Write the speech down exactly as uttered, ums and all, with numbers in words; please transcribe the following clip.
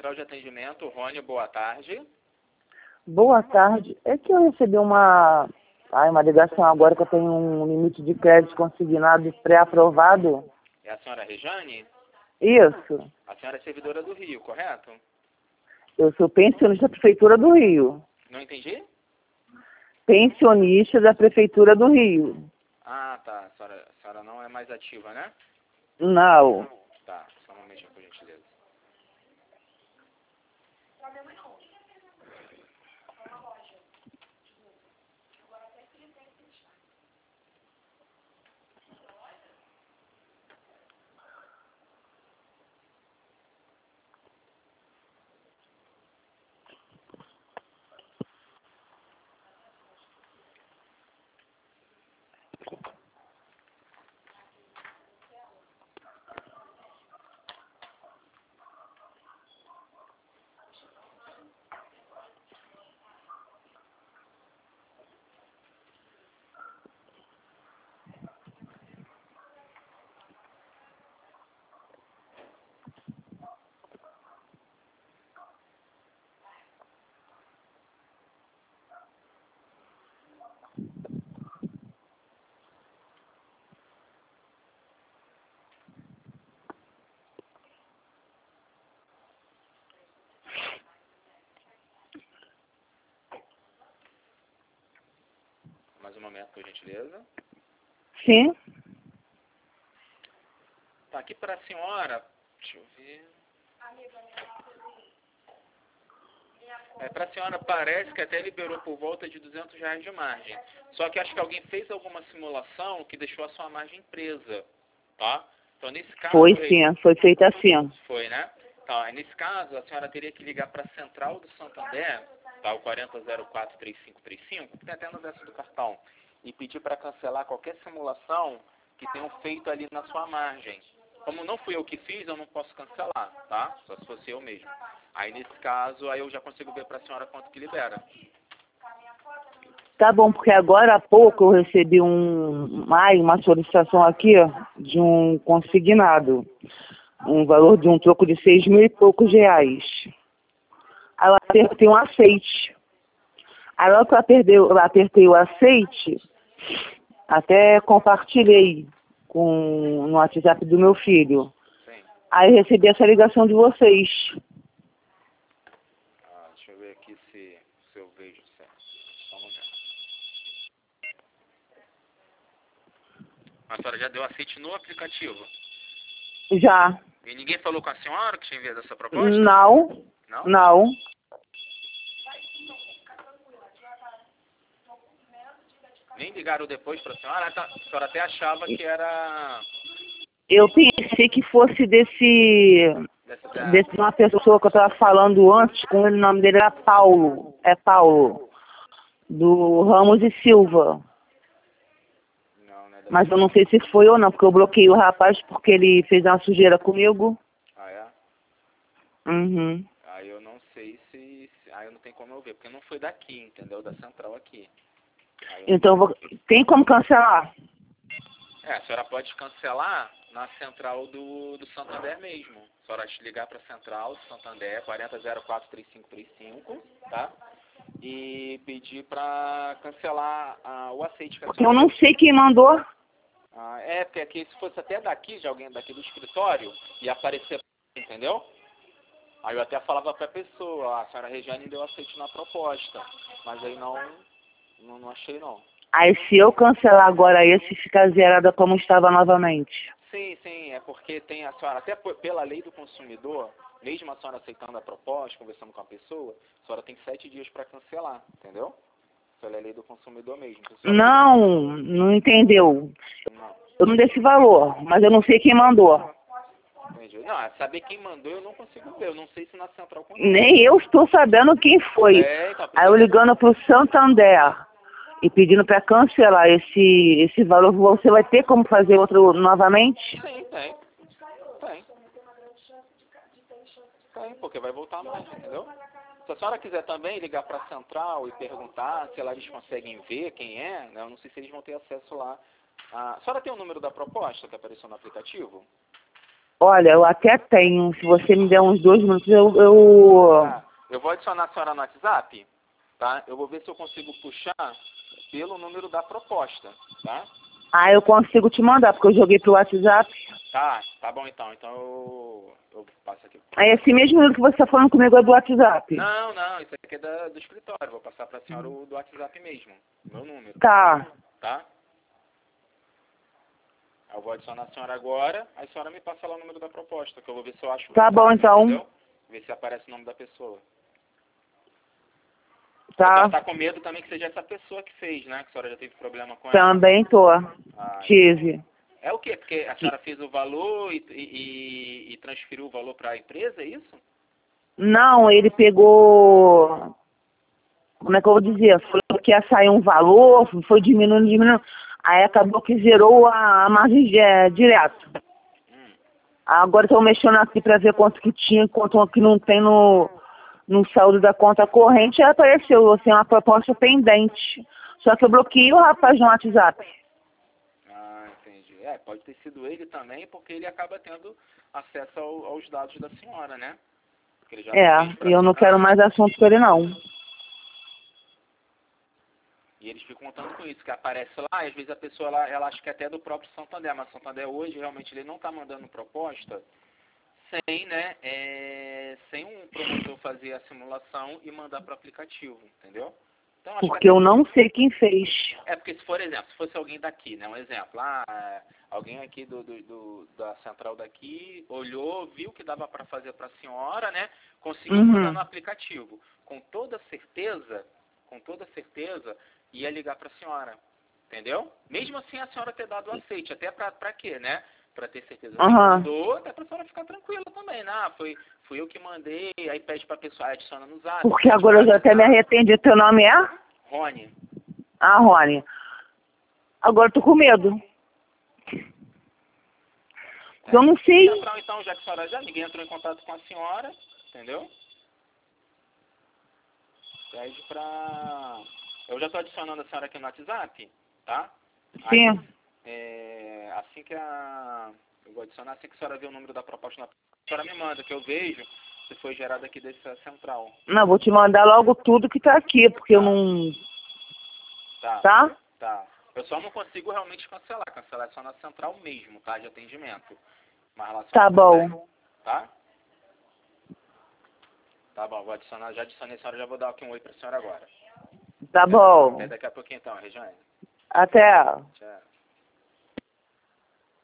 Central de Atendimento, Rony, boa tarde. Boa tarde. É que eu recebi uma, ai, uma ligação agora que eu tenho um limite de crédito consignado pré-aprovado. É a senhora Rejane? Isso. A senhora é servidora do Rio, correto? Eu sou pensionista da Prefeitura do Rio. Não entendi? Pensionista da Prefeitura do Rio. Ah, tá. A senhora, a senhora não é mais ativa, né? Não. Tá, só um momentinho, por gentileza. Mais um momento, por gentileza. Sim. Tá aqui para a senhora. Deixa eu ver. É, para a senhora parece que até liberou por volta de duzentos reais de margem. Só que acho que alguém fez alguma simulação que deixou a sua margem presa, tá? Então, nesse caso... Foi sim, foi feita assim. Foi, né? Então, aí, nesse caso, a senhora teria que ligar para a Central do Santander, tá? O quarenta zero quatro, trinta e cinco trinta e cinco, que tem até no verso do cartão, e pedir para cancelar qualquer simulação que tenham feito ali na sua margem. Como não fui eu que fiz, eu não posso cancelar, tá? Só se fosse eu mesmo. Aí, nesse caso, aí eu já consigo ver para a senhora quanto que libera. Tá bom, porque agora há pouco eu recebi um, ai, uma solicitação aqui de um consignado. Um valor de um troco de seis mil e poucos reais. Aí eu apertei um aceite. Aí logo que eu apertei, eu apertei o aceite, até compartilhei com, no WhatsApp do meu filho. Sim. Aí recebi essa ligação de vocês. Ah, deixa eu ver aqui se, se eu vejo certo. Só um momento. A senhora já deu aceite no aplicativo? Já. E ninguém falou com a senhora que tinha enviado essa proposta? Não. Não? Não. Nem ligaram depois para a senhora? Ah, tá. A senhora até achava que era... Eu pensei que fosse desse, Dessa, da... desse uma pessoa que eu estava falando antes, com ele, o nome dele era Paulo. É Paulo. Do Ramos e Silva. Não, não é da... Mas eu não sei se foi ou não, porque eu bloqueei o rapaz porque ele fez uma sujeira comigo. Ah, é? Uhum. Aí eu não sei se... se... Aí eu não tenho como eu ver, porque não foi daqui, entendeu? Da central aqui. Aí eu Então, vou... tem como cancelar? É, a senhora pode cancelar na central do, do Santander mesmo. A senhora ligar para a central do Santander, quarenta zero quatro, trinta e cinco trinta e cinco, tá? E pedir para cancelar ah, o aceite que a Porque eu senhora... não sei quem mandou. Ah, é, porque aqui, se fosse até daqui, de alguém daqui do escritório, ia aparecer, entendeu? Aí eu até falava para a pessoa, ah, a senhora Regiane deu aceite na proposta, mas aí não, não, não achei não. Aí se eu cancelar agora esse, fica zerada como estava novamente. Sim, sim, é porque tem a senhora, até pela lei do consumidor, mesmo a senhora aceitando a proposta, conversando com a pessoa, a senhora tem sete dias para cancelar, entendeu? Pela lei do consumidor mesmo. Não, não entendeu. Não, Eu não dei esse valor, mas eu não sei quem mandou. entendi. Não, é saber quem mandou eu não consigo ver, eu não sei se na central consegue. Nem eu estou sabendo quem foi. É, então, Aí eu ligando para o Santander e pedindo para cancelar esse, esse valor, você vai ter como fazer outro novamente? Sim, tem. Tem. Tem, porque vai voltar mais, entendeu? Se a senhora quiser também ligar para a central e perguntar se lá eles conseguem ver quem é, né? Eu não sei se eles vão ter acesso lá. Ah, a senhora tem o número da proposta que apareceu no aplicativo? Olha, eu até tenho. Se você me der uns dois minutos, eu... eu... Tá. Eu vou adicionar a senhora no WhatsApp, tá? Eu vou ver se eu consigo puxar pelo número da proposta, tá? Ah, eu consigo te mandar, porque eu joguei pro WhatsApp. Tá, tá bom então. Então eu, eu passo aqui. Aí esse mesmo número que você tá falando comigo é do WhatsApp. Não, não, isso aqui é da, do escritório. Vou passar pra senhora o do WhatsApp mesmo. Meu número. Tá. Tá? Eu vou adicionar a senhora agora, aí a senhora me passa lá o número da proposta, que eu vou ver se eu acho. Tá bom, então. Entendeu? Ver se aparece o nome da pessoa. Tá. Você tá com medo também que seja essa pessoa que fez, né? Que a senhora já teve problema com ela. Também tô. Ah, Tive. é o quê? Porque a senhora fez o valor e, e, e transferiu o valor para a empresa, é isso? Não, ele pegou... Como é que eu vou dizer? Falou que ia sair um valor, foi diminuindo, diminuindo. Aí acabou que zerou a, a margem é, direto. Hum. Agora estou mexendo aqui para ver quanto que tinha, quanto que não tem no, no saldo da conta corrente. Aí apareceu assim, uma proposta pendente. Só que eu bloqueei o rapaz no WhatsApp. Ah, entendi. É, pode ter sido ele também, porque ele acaba tendo acesso ao, aos dados da senhora, né? Porque ele já É, fez pra e eu não ficar. quero mais assunto com ele não. E eles ficam contando com isso, que aparece lá, e às vezes a pessoa ela, ela acha que é até do próprio Santander, mas o Santander hoje realmente ele não está mandando proposta sem, né, é, sem um promotor fazer a simulação e mandar para o aplicativo, entendeu? Então, acho Porque que até eu não sei quem fez. é porque se for exemplo, se fosse alguém daqui, né, um exemplo, ah, alguém aqui do, do, do da central daqui olhou, viu que dava para fazer para a senhora, né, conseguiu Uhum. mandar no aplicativo, com toda certeza, com toda certeza ia ligar para a senhora, entendeu? Mesmo assim a senhora ter dado o aceite, até para para quê, né? Para ter certeza que Uhum. mandou, até para a senhora ficar tranquila também, né? Ah, foi, fui eu que mandei, aí pede para a pessoa, aí adiciona no zap. Porque agora eu já até me arrependi. Teu nome é? Rony. Ah, Rony. Agora eu tô com medo. É. Eu não sei. Central, então, já que a senhora já ninguém entrou em contato com a senhora, entendeu? Pede pra... Eu já estou adicionando a senhora aqui no WhatsApp, tá? Sim. Aí, é, assim que a... Eu vou adicionar, assim que a senhora ver o número da proposta, na... a senhora me manda, que eu vejo se foi gerado aqui dessa central. Não, vou te mandar logo tudo que tá aqui, porque eu não... Tá. Tá? Tá. Eu só não consigo realmente cancelar. Cancelar é só na central mesmo, tá? De atendimento. Mas lá Tá bom. tá? Tá bom, vou adicionar, já adicionei a senhora, já vou dar aqui um oi pra senhora agora. Tá bom. Até daqui a pouquinho então, Regiane. Até. Tchau.